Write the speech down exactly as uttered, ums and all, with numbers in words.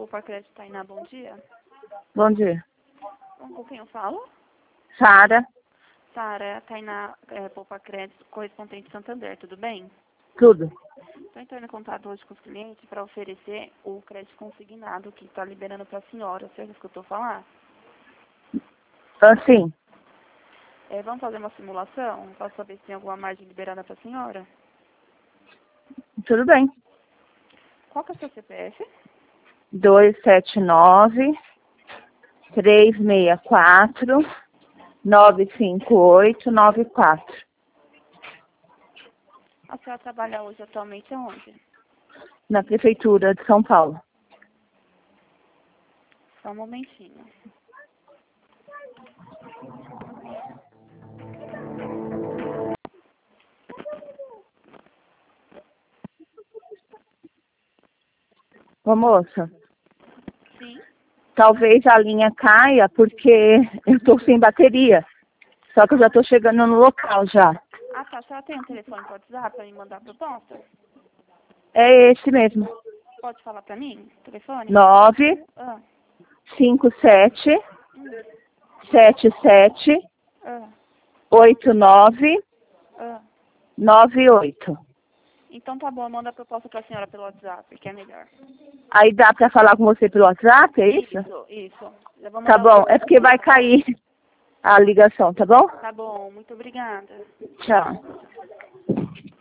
Poupa Crédito, Tainá, bom dia. Bom dia. Com quem eu falo? Sara. Sara, Tainá, é, Poupa Crédito, correspondente Santander, tudo bem? Tudo. Estou entrando em contato hoje com os clientes para oferecer o crédito consignado que está liberando para a senhora. Você já escutou falar? Assim. É, vamos fazer uma simulação para saber se tem alguma margem liberada para a senhora? Tudo bem. Qual que é o seu C P F? dois sete nove, três seis quatro, nove cinco oito nove quatro. A senhora trabalha hoje atualmente aonde? Na Prefeitura de São Paulo. Só um momentinho. Ô moça, Sim. talvez a linha caia porque eu estou sem bateria. Só que eu já estou chegando no local já. Ah, tá. A senhora tem um telefone para WhatsApp para me mandar a proposta? É esse mesmo. Pode falar para mim? Telefone? nove Ah, cinco sete, hum, sete sete, ah, oito nove ah. nove oito. Então tá bom, manda a proposta para a senhora pelo WhatsApp, que é melhor. Aí dá para falar com você pelo WhatsApp, é isso? Isso, isso. Eu vou Tá mandar bom, o... é porque vai cair a ligação, tá bom? Tá bom, muito obrigada. Tchau.